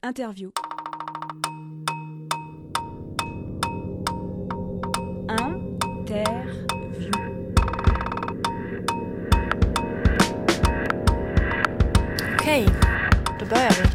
Interview. Interview. Okej, då börjar vi.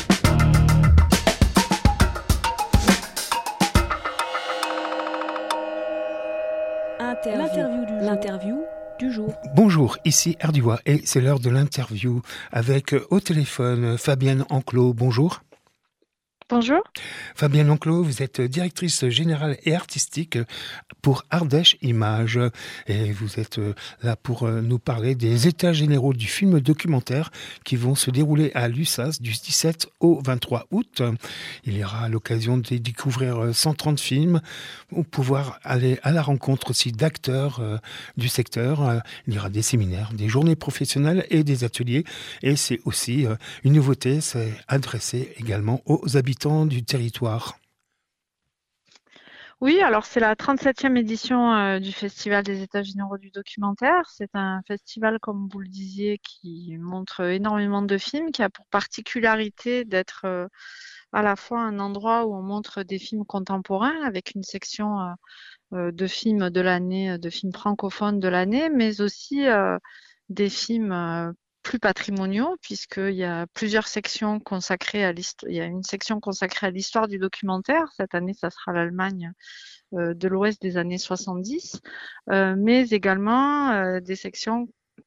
L'interview du jour. Bonjour, ici Ardua et c'est l'heure de l'interview avec au téléphone Fabienne Enclos. Bonjour. Bonjour. Fabienne Enclos, vous êtes directrice générale et artistique pour Ardèche Images et vous êtes là pour nous parler des états généraux du film documentaire qui vont se dérouler à l'USAS du 17 au 23 août. Il y aura l'occasion de découvrir 130 films ou pouvoir aller à la rencontre aussi d'acteurs du secteur. Il y aura des séminaires, des journées professionnelles et des ateliers et c'est aussi une nouveauté, c'est adressé également aux habitants du territoire. Oui, alors c'est la 37e édition du Festival des États généraux du documentaire. C'est un festival, comme vous le disiez, qui montre énormément de films, qui a pour particularité d'être à la fois un endroit où on montre des films contemporains avec une section de films de l'année, de films francophones de l'année, mais aussi des films plus patrimoniaux, puisqu'il y a plusieurs sections consacrées à l'histoire. Il y a une section consacrée à l'histoire du documentaire. Cette année, ça sera l'Allemagne de l'Ouest des années 70, mais également des sections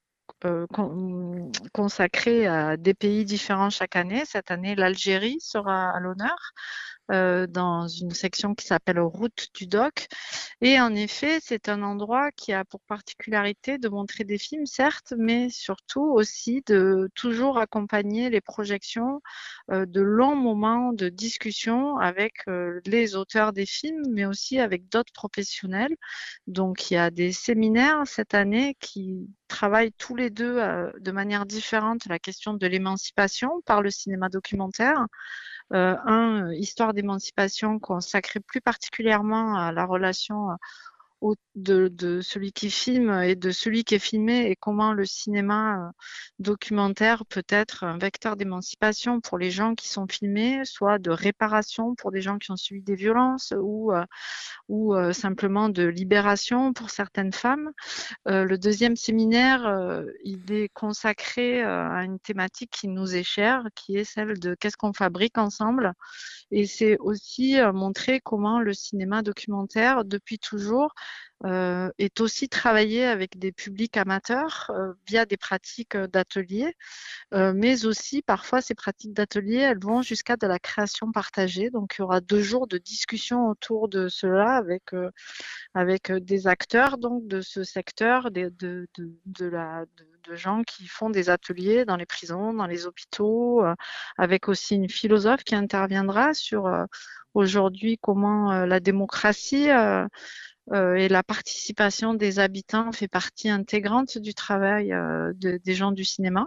consacrées à des pays différents chaque année. Cette année, l'Algérie sera à l'honneur dans une section qui s'appelle Route du Doc. Et en effet, c'est un endroit qui a pour particularité de montrer des films, certes, mais surtout aussi de toujours accompagner les projections de longs moments de discussion avec les auteurs des films, mais aussi avec d'autres professionnels. Donc, il y a des séminaires cette année qui travaillent tous les deux de manière différente la question de l'émancipation par le cinéma documentaire. Histoire d'émancipation consacré plus particulièrement à la relation de celui qui filme et de celui qui est filmé et comment le cinéma documentaire peut être un vecteur d'émancipation pour les gens qui sont filmés, soit de réparation pour des gens qui ont subi des violences ou simplement de libération pour certaines femmes. Le deuxième séminaire, il est consacré à une thématique qui nous est chère, qui est celle de qu'est-ce qu'on fabrique ensemble. Et c'est aussi montrer comment le cinéma documentaire, depuis toujours, est aussi travaillé avec des publics amateurs via des pratiques d'ateliers, mais aussi parfois ces pratiques d'ateliers, elles vont jusqu'à de la création partagée. Donc il y aura 2 jours de discussion autour de cela avec des acteurs donc de ce secteur, de gens qui font des ateliers dans les prisons, dans les hôpitaux, avec aussi une philosophe qui interviendra sur aujourd'hui comment la démocratie et la participation des habitants fait partie intégrante du travail des gens du cinéma.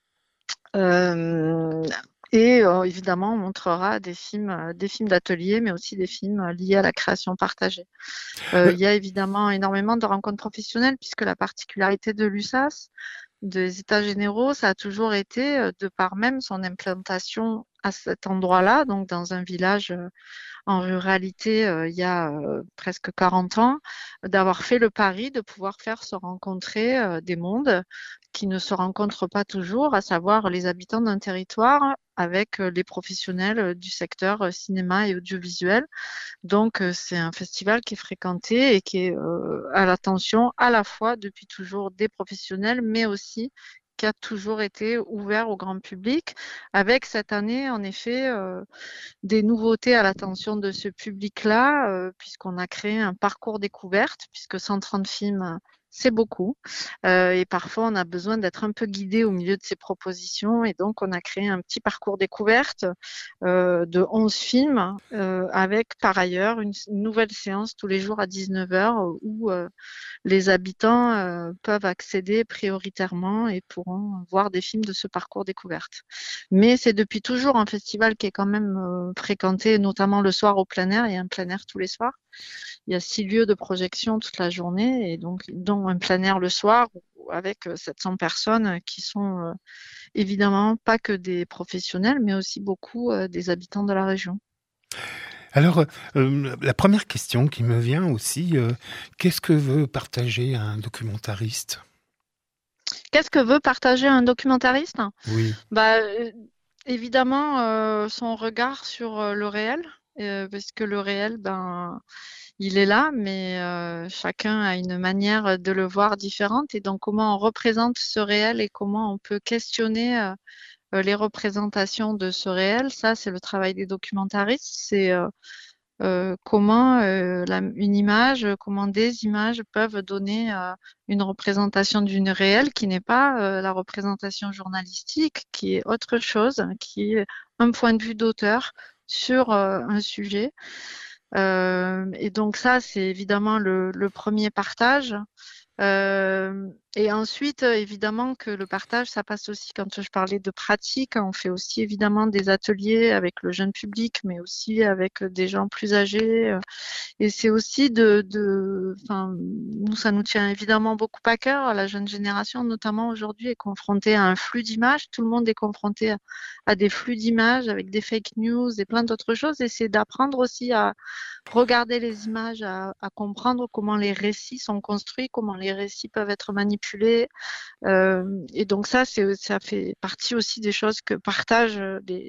Évidemment, on montrera des films d'atelier, mais aussi des films liés à la création partagée. Il y a évidemment énormément de rencontres professionnelles, puisque la particularité de l'USAS, des États généraux, ça a toujours été, de par même son implantation à cet endroit-là, donc dans un village en ruralité il y a presque 40 ans, d'avoir fait le pari de pouvoir faire se rencontrer des mondes qui ne se rencontrent pas toujours, à savoir les habitants d'un territoire avec les professionnels du secteur cinéma et audiovisuel. Donc, c'est un festival qui est fréquenté et qui est à l'attention à la fois depuis toujours des professionnels, mais aussi qui a toujours été ouvert au grand public, avec cette année, en effet, des nouveautés à l'attention de ce public-là, puisqu'on a créé un parcours découverte, puisque 130 films, c'est beaucoup. Et parfois, on a besoin d'être un peu guidé au milieu de ces propositions. Et donc, on a créé un petit parcours découverte de 11 films, avec par ailleurs une nouvelle séance tous les jours à 19h où les habitants peuvent accéder prioritairement et pourront voir des films de ce parcours découverte. Mais c'est depuis toujours un festival qui est quand même fréquenté, notamment le soir au plein air. Il y a un plein air tous les soirs. Il y a 6 lieux de projection toute la journée et donc dont un plein air le soir avec 700 personnes qui sont évidemment pas que des professionnels, mais aussi beaucoup des habitants de la région. Alors, la première question qui me vient aussi, qu'est-ce que veut partager un documentariste? Qu'est-ce que veut partager un documentariste? Oui. Bah, évidemment, son regard sur le réel, parce que le réel, ben, il est là, mais chacun a une manière de le voir différente. Et donc, comment on représente ce réel et comment on peut questionner les représentations de ce réel, ça, c'est le travail des documentaristes. C'est comment une image, comment des images peuvent donner une représentation d'une réelle qui n'est pas la représentation journalistique, qui est autre chose, qui est un point de vue d'auteur sur un sujet. Et donc ça, c'est évidemment le premier partage. Et ensuite, évidemment que le partage, ça passe aussi, quand je parlais de pratique, on fait aussi évidemment des ateliers avec le jeune public, mais aussi avec des gens plus âgés. Et c'est aussi enfin, nous, ça nous tient évidemment beaucoup à cœur. La jeune génération, notamment aujourd'hui, est confrontée à un flux d'images. Tout le monde est confronté à des flux d'images avec des fake news et plein d'autres choses. Et c'est d'apprendre aussi à regarder les images, à comprendre comment les récits sont construits, comment les récits peuvent être manipulés. Et donc ça fait partie aussi des choses que partagent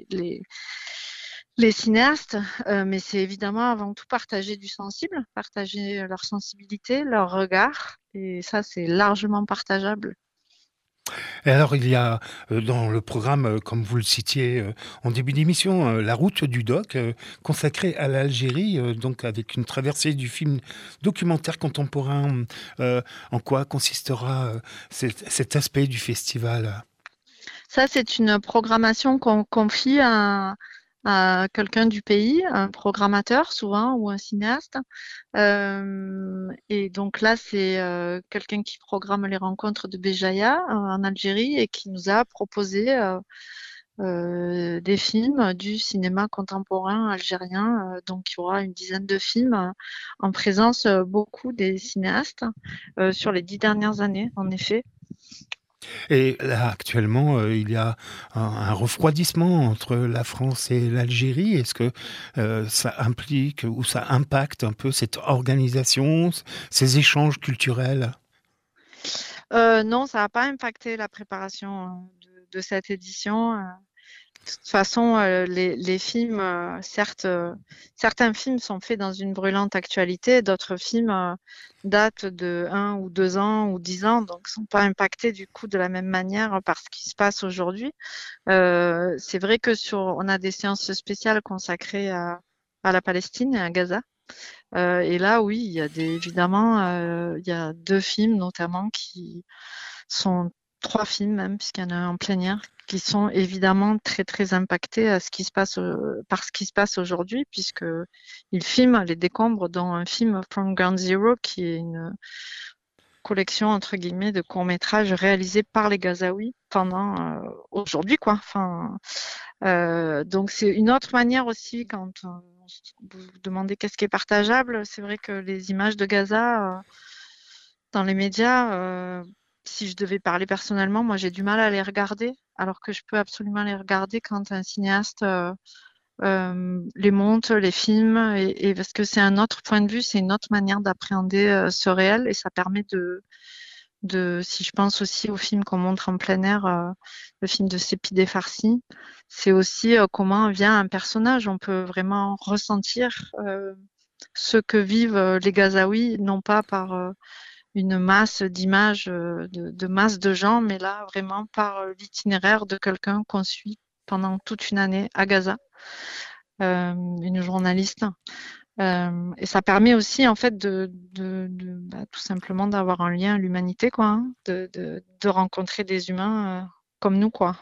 les cinéastes, mais c'est évidemment avant tout partager du sensible, partager leur sensibilité, leur regard, et ça c'est largement partageable. Et alors, il y a dans le programme, comme vous le citiez en début d'émission, la route du doc, consacrée à l'Algérie, donc avec une traversée du film documentaire contemporain. En quoi consistera cet aspect du festival? Ça, c'est une programmation qu'on confie à quelqu'un du pays, un programmateur souvent ou un cinéaste. Et donc là, c'est quelqu'un qui programme les rencontres de Béjaïa en Algérie et qui nous a proposé des films du cinéma contemporain algérien. Donc il y aura une dizaine de films en présence beaucoup des cinéastes sur les 10 dernières années, en effet. Et là, actuellement, il y a un refroidissement entre la France et l'Algérie. Est-ce que ça implique ou ça impacte un peu cette organisation, ces échanges culturels? Non, ça n'a pas impacté la préparation de cette édition. De toute façon, les films, certes, certains films sont faits dans une brûlante actualité, d'autres films datent de 1 ou 2 ans ou 10 ans, donc ne sont pas impactés du coup de la même manière par ce qui se passe aujourd'hui. C'est vrai que on a des séances spéciales consacrées à la Palestine et à Gaza. Et là, oui, il y a évidemment, il y a 2 films notamment qui sont 3 films même, puisqu'il y en a un en plénière, qui sont évidemment très très impactés à ce qui se passe, par ce qui se passe aujourd'hui, puisque ils filment les décombres dans un film From Ground Zero, qui est une collection entre guillemets de courts-métrages réalisés par les Gazaouis pendant aujourd'hui, quoi. Enfin, donc c'est une autre manière aussi quand vous vous demandez qu'est-ce qui est partageable. C'est vrai que les images de Gaza dans les médias, si je devais parler personnellement, moi j'ai du mal à les regarder, alors que je peux absolument les regarder quand un cinéaste les monte, les filme, et parce que c'est un autre point de vue, c'est une autre manière d'appréhender ce réel, et ça permet si je pense aussi au film qu'on montre en plein air, le film de Sepideh Farsi, c'est aussi comment vient un personnage. On peut vraiment ressentir ce que vivent les Gazaouis, non pas par une masse d'images, de masse de gens, mais là vraiment par l'itinéraire de quelqu'un qu'on suit pendant toute une année à Gaza, une journaliste. Et ça permet aussi en fait tout simplement d'avoir un lien à l'humanité, quoi, hein, de rencontrer des humains comme nous, quoi,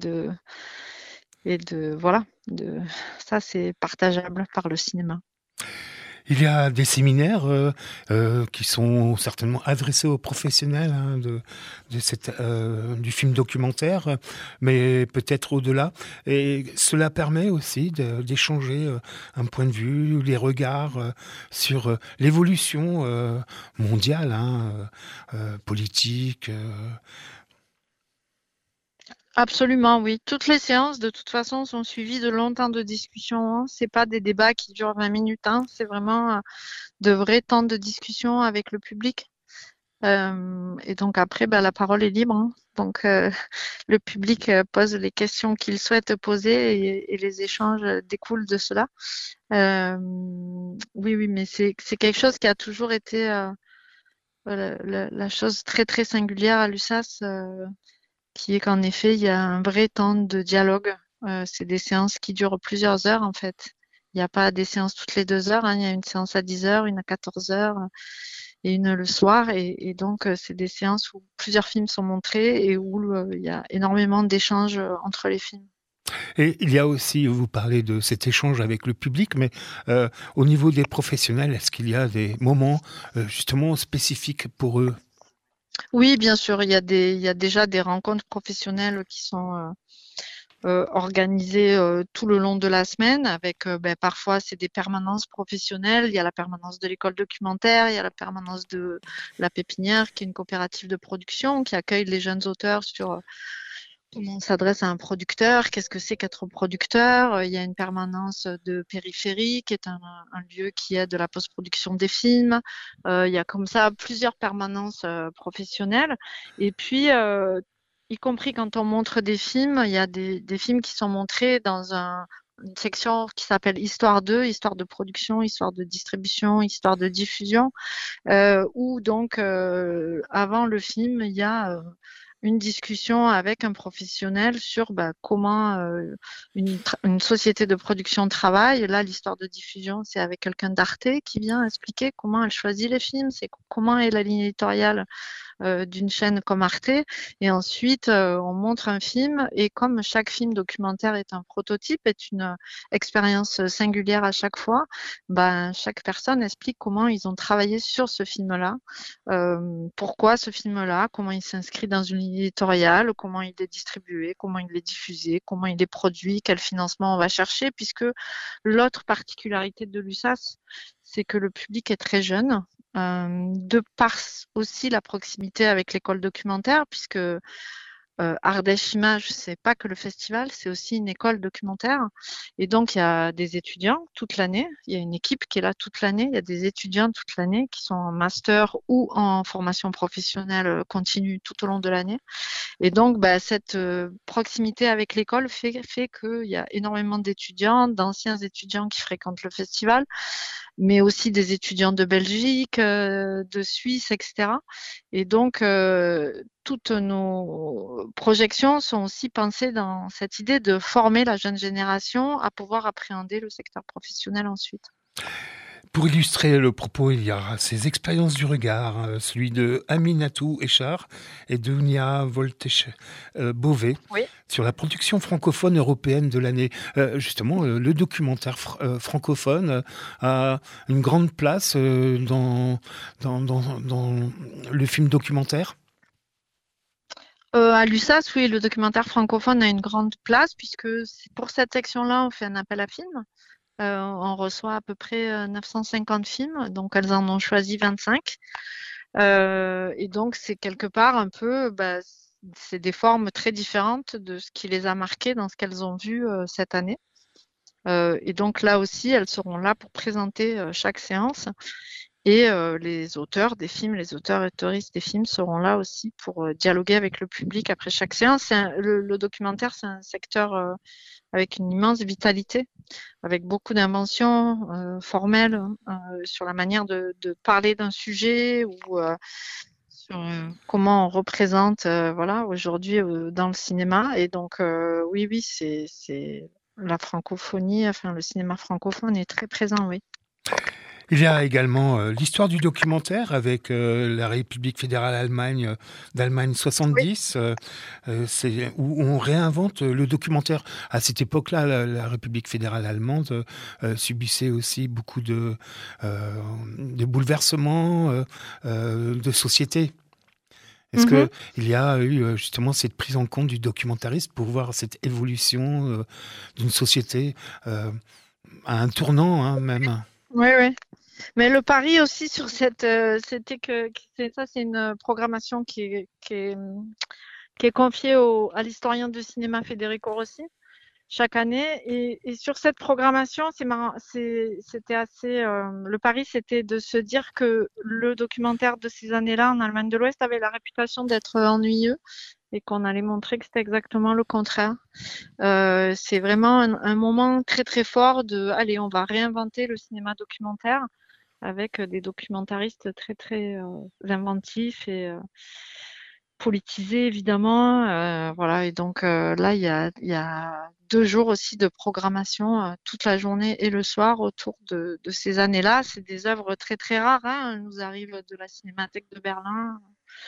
voilà, ça c'est partageable par le cinéma. Il y a des séminaires qui sont certainement adressés aux professionnels du film documentaire, mais peut-être au-delà. Et cela permet aussi d'échanger un point de vue, les regards sur l'évolution mondiale, politique. Absolument, oui. Toutes les séances, de toute façon, sont suivies de longs temps de discussion, hein. C'est pas des débats qui durent 20 minutes, hein. C'est vraiment de vrais temps de discussion avec le public. Et donc après, la parole est libre, hein. Donc le public pose les questions qu'il souhaite poser et les échanges découlent de cela. Oui, oui, mais c'est quelque chose qui a toujours été la chose très très singulière à l'USAS, qui est qu'en effet, il y a un vrai temps de dialogue. C'est des séances qui durent plusieurs heures en fait. Il n'y a pas des séances toutes les 2 heures, hein. Il y a une séance à 10 heures, une à 14 heures et une le soir. Et donc, c'est des séances où plusieurs films sont montrés et où il y a énormément d'échanges entre les films. Et il y a aussi, vous parlez de cet échange avec le public, mais au niveau des professionnels, est-ce qu'il y a des moments justement spécifiques pour eux? Oui, bien sûr, il y a déjà des rencontres professionnelles qui sont organisées tout le long de la semaine avec parfois c'est des permanences professionnelles. Il y a la permanence de l'école documentaire, il y a la permanence de la Pépinière, qui est une coopérative de production qui accueille les jeunes auteurs sur comment on s'adresse à un producteur, qu'est-ce que c'est qu'être producteur. Il y a une permanence de Périphérie, qui est un lieu qui aide de la post-production des films. Il y a comme ça plusieurs permanences professionnelles. Et puis, y compris quand on montre des films, il y a des films qui sont montrés dans une section qui s'appelle Histoire 2, histoire de production, histoire de distribution, histoire de diffusion, où donc avant le film, il y a une discussion avec un professionnel sur comment une société de production travaille. Là, l'histoire de diffusion, c'est avec quelqu'un d'Arte qui vient expliquer comment elle choisit les films, c'est comment est la ligne éditoriale d'une chaîne comme Arte. Et ensuite, on montre un film et comme chaque film documentaire est un prototype, est une expérience singulière à chaque fois, chaque personne explique comment ils ont travaillé sur ce film-là, pourquoi ce film-là, comment il s'inscrit dans une ligne éditoriale, comment il est distribué, comment il est diffusé, comment il est produit, quel financement on va chercher, puisque l'autre particularité de l'USAS, c'est que le public est très jeune, de par aussi la proximité avec l'école documentaire, puisque Ardèche Images, c'est pas que le festival, c'est aussi une école documentaire. Et donc, il y a des étudiants toute l'année. Il y a une équipe qui est là toute l'année. Il y a des étudiants toute l'année qui sont en master ou en formation professionnelle continue tout au long de l'année. Et donc, cette proximité avec l'école fait qu'il y a énormément d'étudiants, d'anciens étudiants qui fréquentent le festival, mais aussi des étudiants de Belgique, de Suisse, etc. Et donc, toutes nos projections sont aussi pensées dans cette idée de former la jeune génération à pouvoir appréhender le secteur professionnel ensuite. Pour illustrer le propos, il y aura ces expériences du regard, celui de Aminatou Echar et de Nia Volteche-Beauvais, Oui. sur la production francophone européenne de l'année. Justement, le documentaire francophone a une grande place dans le film documentaire. À l'USAS, oui, le documentaire francophone a une grande place puisque pour cette section-là, on fait un appel à films. On reçoit à peu près 950 films, donc elles en ont choisi 25. Et donc, c'est quelque part un peu, c'est des formes très différentes de ce qui les a marquées dans ce qu'elles ont vu cette année. Et donc là aussi, elles seront là pour présenter chaque séance. Et les auteurs des films, les auteurs et autoristes des films seront là aussi pour dialoguer avec le public après chaque séance. Le documentaire, c'est un secteur avec une immense vitalité, avec beaucoup d'inventions formelles sur la manière de parler d'un sujet ou sur comment on représente aujourd'hui dans le cinéma. Et donc, oui, c'est la francophonie, enfin le cinéma francophone est très présent, oui. Il y a également l'histoire du documentaire avec la République fédérale d'Allemagne 70, c'est où on réinvente le documentaire. À cette époque-là, la République fédérale allemande subissait aussi beaucoup de bouleversements de société. Est-ce qu'il y a eu justement cette prise en compte du documentariste pour voir cette évolution d'une société à un tournant même? Oui, oui. Mais le pari aussi sur c'était que c'est une programmation qui est qui est confiée à l'historien du cinéma Federico Rossi chaque année. Et sur cette programmation, c'est marrant, c'était assez. Le pari, c'était de se dire que le documentaire de ces années-là en Allemagne de l'Ouest avait la réputation d'être ennuyeux et qu'on allait montrer que c'était exactement le contraire. C'est vraiment un moment très très fort de, allez, on va réinventer le cinéma documentaire avec des documentaristes très très inventifs et politisés évidemment. Voilà, et donc là, il y a 2 jours aussi de programmation toute la journée et le soir autour de ces années-là. C'est des œuvres très très rares, hein. Elles nous arrivent de la Cinémathèque de Berlin.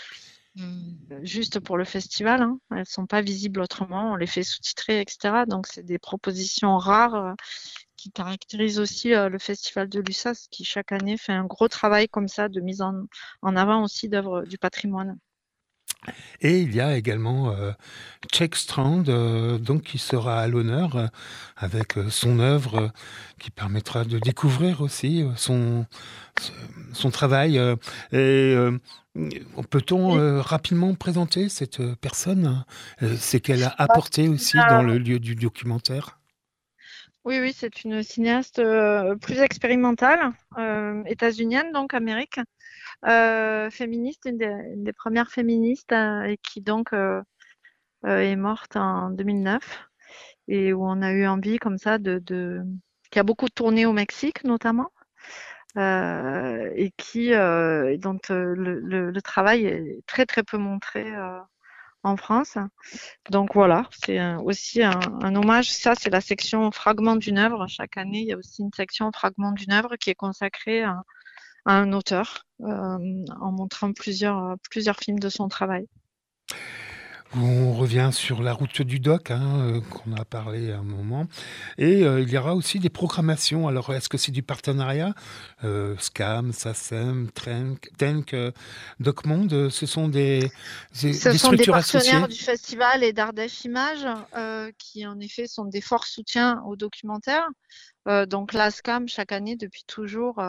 Juste pour le festival, hein. Elles sont pas visibles autrement, on les fait sous-titrer, etc. Donc c'est des propositions rares qui caractérisent aussi le festival de Lussas, qui chaque année fait un gros travail comme ça de mise en avant aussi d'œuvres du patrimoine. Et il y a également Czech Strand, donc qui sera à l'honneur avec son œuvre qui permettra de découvrir aussi son travail. Peut-on rapidement présenter cette personne, c'est qu'elle a apporté aussi dans le lieu du documentaire? Oui, oui, c'est une cinéaste plus expérimentale, états-unienne, donc Amérique, féministe, une des premières féministes, et qui donc est morte en 2009, et où on a eu envie comme ça qui a beaucoup tourné au Mexique notamment, et dont le travail est très très peu montré en France. Donc voilà, c'est aussi un hommage. Ça, c'est la section fragment d'une œuvre. Chaque année, il y a aussi une section fragment d'une œuvre qui est consacrée à un auteur, en montrant plusieurs films de son travail. On revient sur la route du doc, qu'on a parlé à un moment. Et il y aura aussi des programmations. Alors, est-ce que c'est du partenariat? SCAM, SACEM, TENC, DocMonde, ce sont des structures associées? Des partenaires du festival et d'Ardèche Images, qui en effet sont des forts soutiens aux documentaires. Donc la SCAM, chaque année, depuis toujours,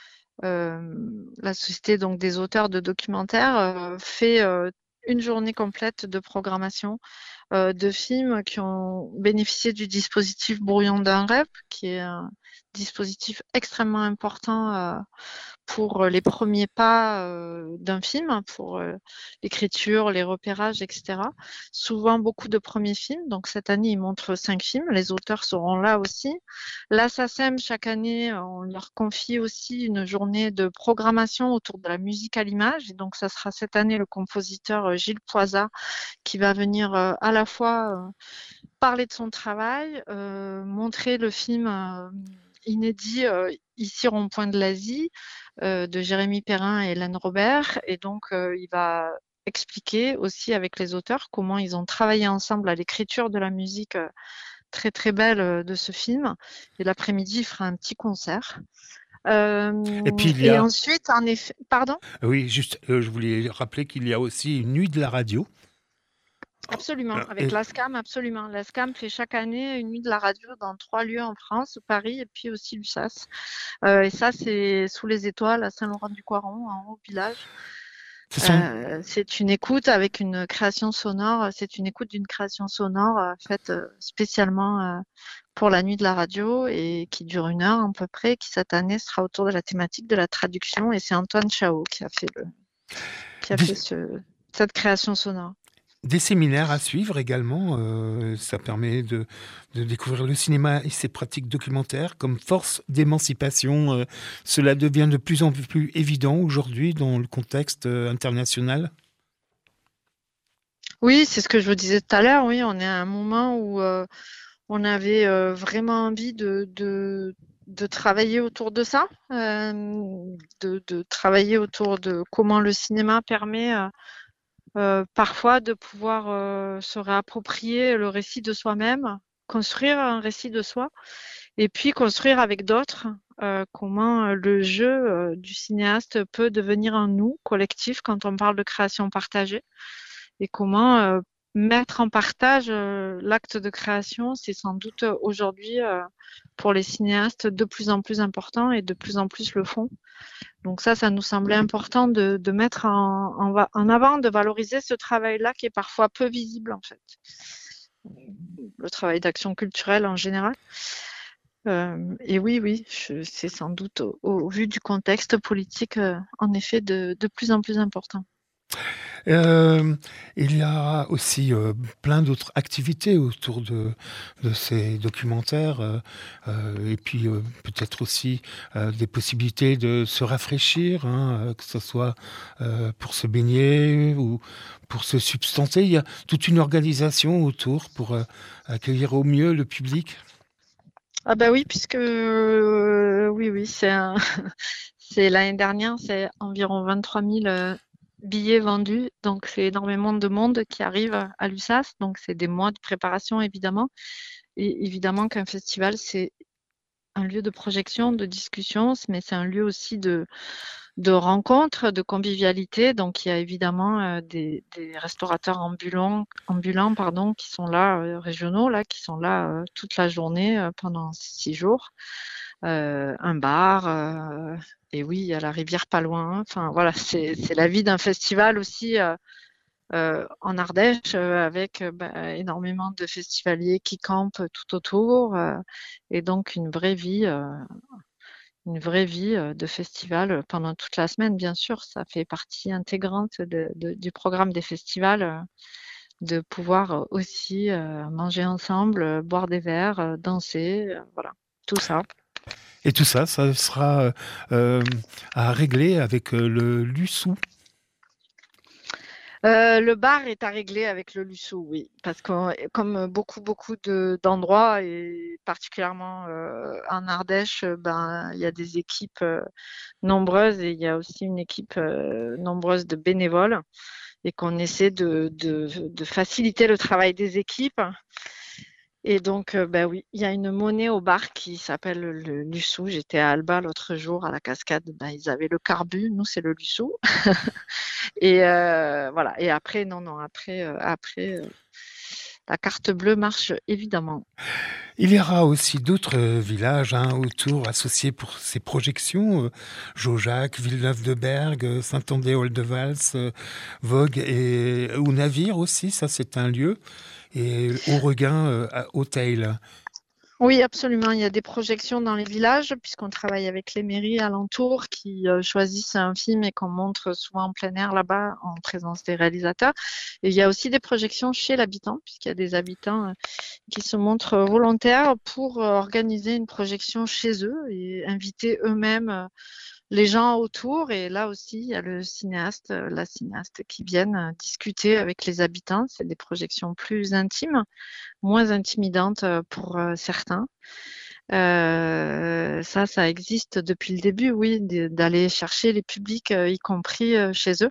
la société donc des auteurs de documentaires fait une journée complète de programmation de films qui ont bénéficié du dispositif Brouillon d'un rêve, qui est un dispositif extrêmement important pour les premiers pas d'un film, pour l'écriture, les repérages, etc. Souvent beaucoup de premiers films. Donc cette année, ils montrent 5 films. Les auteurs seront là aussi. La SACEM, chaque année, on leur confie aussi une journée de programmation autour de la musique à l'image. Et donc ça sera cette année le compositeur Gilles Poisat qui va venir à la fois parler de son travail, montrer le film inédit Ici rond-point de l'Asie de Jérémy Perrin et Hélène Robert. Et donc, il va expliquer aussi avec les auteurs comment ils ont travaillé ensemble à l'écriture de la musique très très belle de ce film. Et l'après-midi, il fera un petit concert. Et puis il y a... ensuite, en effet, pardon? Oui, juste, je voulais rappeler qu'il y a aussi une nuit de la radio. Absolument, avec l'ASCAM, absolument. L'ASCAM fait chaque année une nuit de la radio dans 3 lieux en France, Paris et puis aussi Lussas. Et ça, c'est sous les étoiles à Saint-Laurent-du-Coiron, en haut village. C'est une écoute avec une création sonore. C'est une écoute d'une création sonore faite spécialement pour la nuit de la radio et qui dure 1 heure à peu près, qui cette année sera autour de la thématique de la traduction. Et c'est Antoine Chao qui a fait cette création sonore. Des séminaires à suivre également, ça permet de découvrir le cinéma et ses pratiques documentaires comme force d'émancipation. Cela devient de plus en plus évident aujourd'hui dans le contexte international. Oui, c'est ce que je vous disais tout à l'heure. Oui, on est à un moment où on avait vraiment envie de travailler autour de ça, de travailler autour de comment le cinéma permet parfois de pouvoir se réapproprier le récit de soi-même, construire un récit de soi, et puis construire avec d'autres comment le jeu du cinéaste peut devenir un nous collectif quand on parle de création partagée, et comment mettre en partage l'acte de création, c'est sans doute aujourd'hui pour les cinéastes de plus en plus important et de plus en plus le font. Donc ça nous semblait important de mettre en avant, de valoriser ce travail-là qui est parfois peu visible en fait. Le travail d'action culturelle en général. Et oui, c'est sans doute au vu du contexte politique, en effet, de plus en plus important. Il y a aussi plein d'autres activités autour de ces documentaires et puis peut-être aussi des possibilités de se rafraîchir, hein, que ce soit pour se baigner ou pour se substanter. Il y a toute une organisation autour pour accueillir au mieux le public. Ah bah oui, puisque oui, c'est l'année dernière, c'est environ 23 000 billets vendus, donc c'est énormément de monde qui arrive à l'USAS, donc c'est des mois de préparation évidemment, et évidemment qu'un festival c'est un lieu de projection, de discussion, mais c'est un lieu aussi de rencontres, de convivialité. Donc il y a évidemment des restaurateurs ambulants qui sont là, régionaux là, qui sont là toute la journée pendant 6 jours. Un bar, et oui, il y a la rivière pas loin. Enfin voilà, c'est la vie d'un festival aussi en Ardèche avec énormément de festivaliers qui campent tout autour et donc une vraie vie de festival pendant toute la semaine, bien sûr. Ça fait partie intégrante du programme des festivals de pouvoir aussi manger ensemble, boire des verres, danser, voilà, tout ça. Et tout ça, ça sera à régler avec le Lussou. Le bar est à régler avec le Lussou, oui, parce que comme beaucoup d'endroits et particulièrement en Ardèche, il y a des équipes nombreuses et il y a aussi une équipe nombreuse de bénévoles et qu'on essaie de faciliter le travail des équipes. Et donc, oui, il y a une monnaie au bar qui s'appelle le Lussou. J'étais à Alba l'autre jour à la cascade. Ils avaient le carbu, nous c'est le Lussou. Et voilà. Et après, après, la carte bleue marche évidemment. Il y aura aussi d'autres villages autour associés pour ces projections. Jaujac, Villeneuve-de-Berg, Saint-André-Oldevals, Vogue ou Navire aussi, ça c'est un lieu. Et Aureguin à Auteuil. Oui, absolument. Il y a des projections dans les villages, puisqu'on travaille avec les mairies alentours qui choisissent un film et qu'on montre souvent en plein air là-bas en présence des réalisateurs. Et il y a aussi des projections chez l'habitant, puisqu'il y a des habitants qui se montrent volontaires pour organiser une projection chez eux et inviter eux-mêmes les gens autour. Et là aussi, il y a le cinéaste, la cinéaste qui viennent discuter avec les habitants. C'est des projections plus intimes, moins intimidantes pour certains. Ça existe depuis le début, oui, d'aller chercher les publics, y compris chez eux.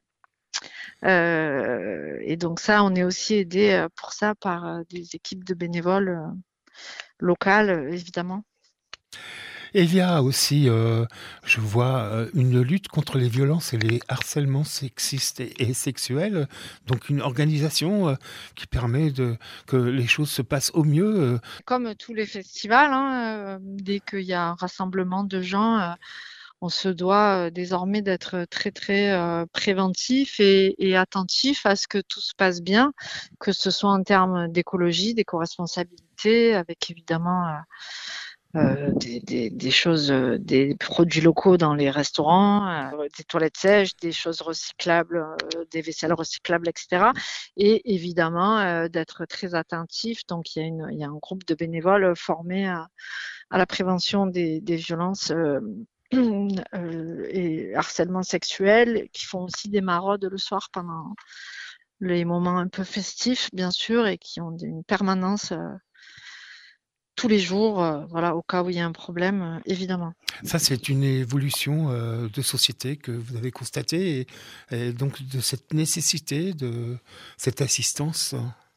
Et donc ça, on est aussi aidé pour ça par des équipes de bénévoles locales, évidemment. Et il y a aussi, je vois, une lutte contre les violences et les harcèlements sexistes et sexuels. Donc une organisation qui permet que les choses se passent au mieux. Comme tous les festivals, dès qu'il y a un rassemblement de gens, on se doit désormais d'être très préventif et attentif à ce que tout se passe bien, que ce soit en termes d'écologie, d'éco-responsabilité, avec évidemment des choses, des produits locaux dans les restaurants, des toilettes sèches, des choses recyclables, des vaisselles recyclables, etc. Et évidemment d'être très attentif. Donc il y a un groupe de bénévoles formés à la prévention des violences et harcèlement sexuel, qui font aussi des maraudes le soir pendant les moments un peu festifs, bien sûr, et qui ont une permanence tous les jours, voilà, au cas où il y a un problème, évidemment. Ça, c'est une évolution de société que vous avez constatée et donc de cette nécessité de cette assistance.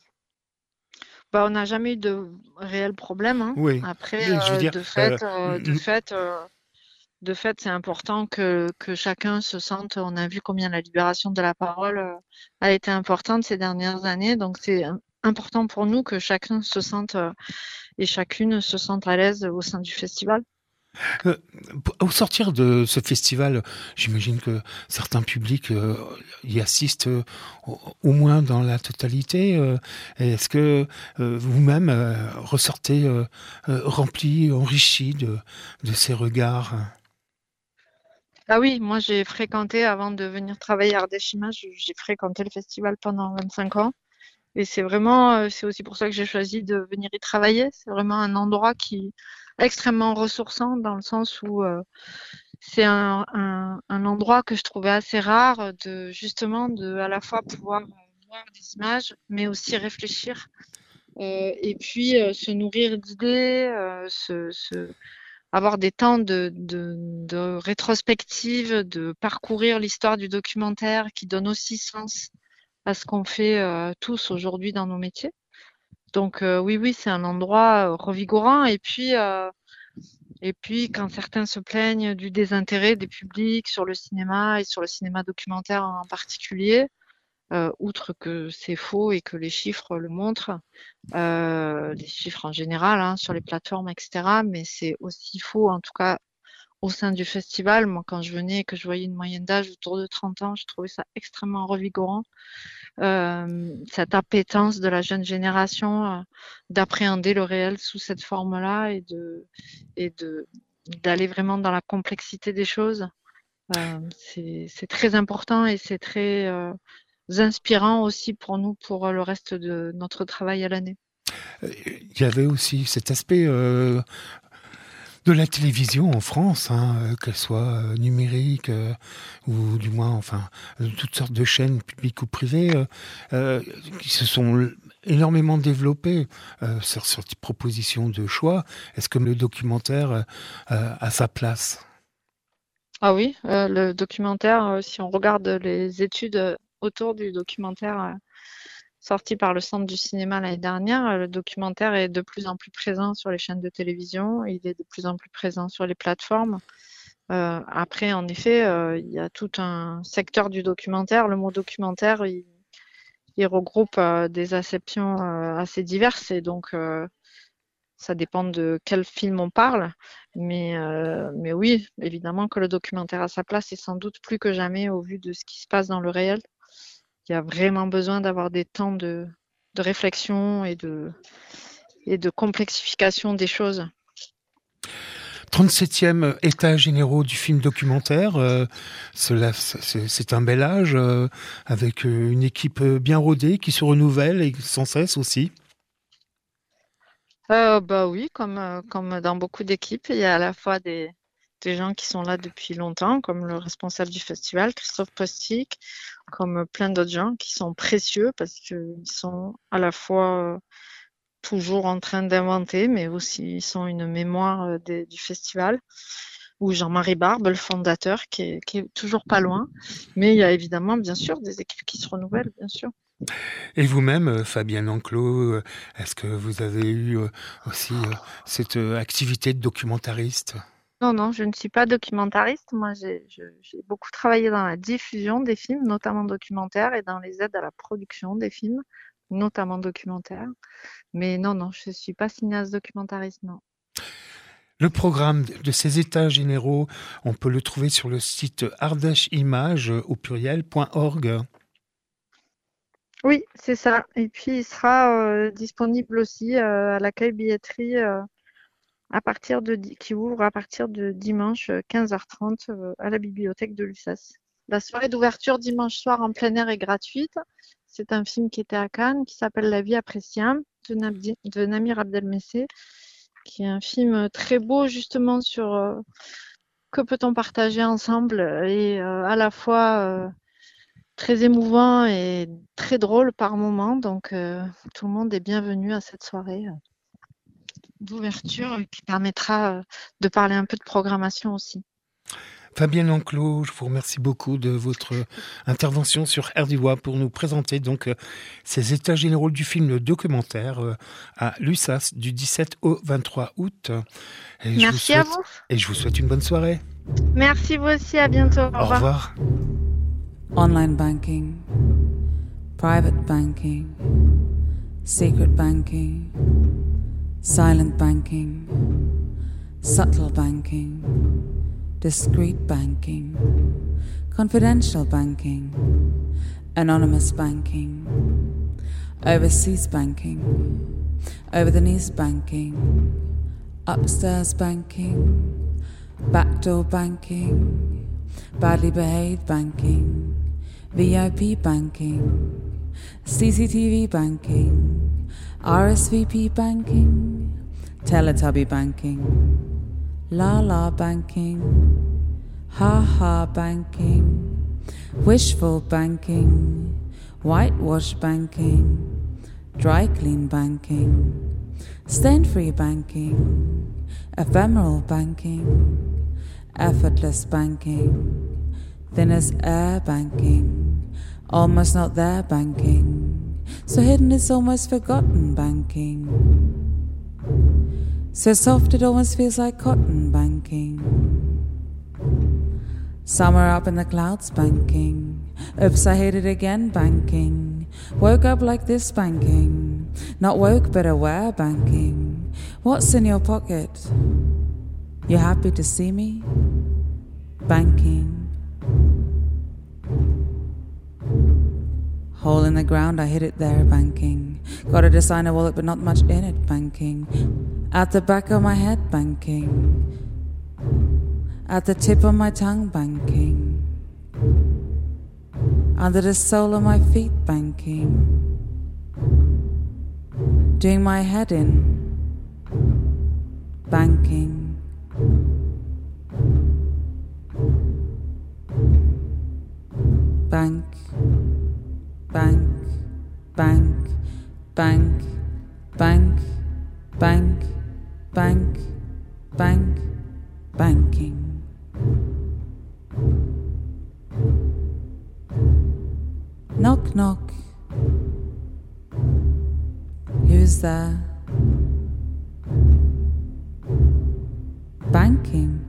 On n'a jamais eu de réel problème. Oui. Après, Je veux dire, de fait, de fait, c'est important que chacun se sente. On a vu combien la libération de la parole a été importante ces dernières années. Donc, c'est important pour nous que chacun se sente et chacune se sente à l'aise au sein du festival. Au sortir de ce festival, j'imagine que certains publics y assistent au moins dans la totalité. Est-ce que vous-même ressortez rempli, enrichi de ces regards? Ah oui, moi j'ai fréquenté, avant de venir travailler à Ardèche Images, j'ai fréquenté le festival pendant 25 ans. Et c'est vraiment, c'est aussi pour ça que j'ai choisi de venir y travailler. C'est vraiment un endroit qui est extrêmement ressourçant dans le sens où c'est un endroit que je trouvais assez rare de à la fois pouvoir voir des images, mais aussi réfléchir et puis se nourrir d'idées, avoir des temps de rétrospective, de parcourir l'histoire du documentaire qui donne aussi sens à ce qu'on fait tous aujourd'hui dans nos métiers. Donc oui, oui, c'est un endroit revigorant. Et puis, quand certains se plaignent du désintérêt des publics sur le cinéma et sur le cinéma documentaire en particulier, outre que c'est faux et que les chiffres le montrent, les chiffres en général hein, sur les plateformes, etc. Mais c'est aussi faux, en tout cas au sein du festival. Moi, quand je venais et que je voyais une moyenne d'âge autour de 30 ans, je trouvais ça extrêmement revigorant. Cette appétence de la jeune génération d'appréhender le réel sous cette forme-là et d'aller vraiment dans la complexité des choses. C'est très important et c'est très inspirant aussi pour nous pour le reste de notre travail à l'année. Il y avait aussi cet aspect de la télévision en France, hein, qu'elle soit numérique ou du moins, enfin, toutes sortes de chaînes publiques ou privées qui se sont énormément développées sur des propositions de choix. Est-ce que le documentaire a sa place? Ah oui, le documentaire, si on regarde les études autour du documentaire sorti par le Centre du cinéma l'année dernière, le documentaire est de plus en plus présent sur les chaînes de télévision, il est de plus en plus présent sur les plateformes. Après, en effet, il y a tout un secteur du documentaire. Le mot documentaire, il regroupe des acceptions assez diverses et donc ça dépend de quel film on parle. Mais oui, évidemment que le documentaire a sa place et sans doute plus que jamais au vu de ce qui se passe dans le réel. Il y a vraiment besoin d'avoir des temps de réflexion et de complexification des choses. 37e états généraux du film documentaire, c'est un bel âge, avec une équipe bien rodée qui se renouvelle et sans cesse aussi. Bah oui, comme dans beaucoup d'équipes, il y a à la fois des gens qui sont là depuis longtemps, comme le responsable du festival, Christophe Postic, comme plein d'autres gens qui sont précieux parce qu'ils sont à la fois toujours en train d'inventer, mais aussi ils sont une mémoire du festival. Ou Jean-Marie Barbe, le fondateur, qui est toujours pas loin. Mais il y a évidemment, bien sûr, des équipes qui se renouvellent, bien sûr. Et vous-même, Fabienne Enclos, est-ce que vous avez eu aussi cette activité de documentariste? Non, non, je ne suis pas documentariste. Moi, j'ai beaucoup travaillé dans la diffusion des films, notamment documentaires, et dans les aides à la production des films, notamment documentaires. Mais non, non, je ne suis pas cinéaste documentariste, non. Le programme de ces états généraux, on peut le trouver sur le site ardècheimages au pluriel.org. Oui, c'est ça. Et puis, il sera disponible aussi à l'accueil billetterie qui ouvre à partir de dimanche 15h30 à la bibliothèque de l'USAS. La soirée d'ouverture dimanche soir en plein air est gratuite. C'est un film qui était à Cannes, qui s'appelle La vie après Siam, de Namir Abdelmesseh, qui est un film très beau justement sur que peut-on partager ensemble et à la fois très émouvant et très drôle par moments. Donc tout le monde est bienvenu à cette soirée d'ouverture qui permettra de parler un peu de programmation aussi. Fabienne Enclos, je vous remercie beaucoup de votre intervention sur RDIWA pour nous présenter donc ces états généraux du film documentaire à l'USAS du 17 au 23 août. Et Merci à vous. Et je vous souhaite une bonne soirée. Merci vous aussi, à bientôt. Au revoir. Online banking, private banking, secret banking, silent banking, subtle banking, discreet banking, confidential banking, anonymous banking, overseas banking, over-the-knees banking, upstairs banking, backdoor banking, badly behaved banking, VIP banking, CCTV banking, RSVP banking, Teletubby banking, La banking, Ha banking, wishful banking, whitewash banking, dry clean banking, stain-free banking, ephemeral banking, effortless banking, thin as air banking, almost not there banking, so hidden it's almost forgotten banking, so soft it almost feels like cotton banking, somewhere up in the clouds banking, oops I hate it again banking, woke up like this banking, not woke but aware banking, what's in your pocket, you happy to see me, banking, hole in the ground I hid it there banking, got a designer wallet but not much in it banking, at the back of my head banking, at the tip of my tongue banking, under the sole of my feet banking, doing my head in banking, bank, bank, bank, bank, bank, bank, bank, bank, banking. Knock, knock. Who's there? Banking.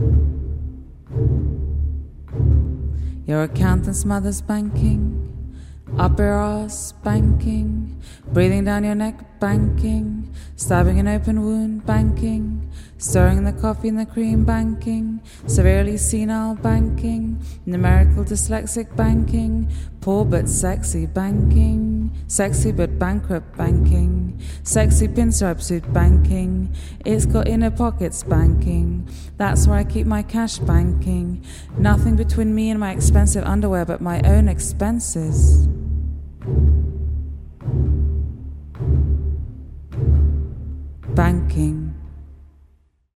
Your accountant's mother's banking. Up your ass banking, breathing down your neck banking, stabbing an open wound banking, stirring the coffee and the cream banking, severely senile banking, numerical dyslexic banking, poor but sexy banking, sexy but bankrupt banking, sexy pinstripe suit banking, it's got inner pockets banking, that's where I keep my cash banking, nothing between me and my expensive underwear but my own expenses. Banking.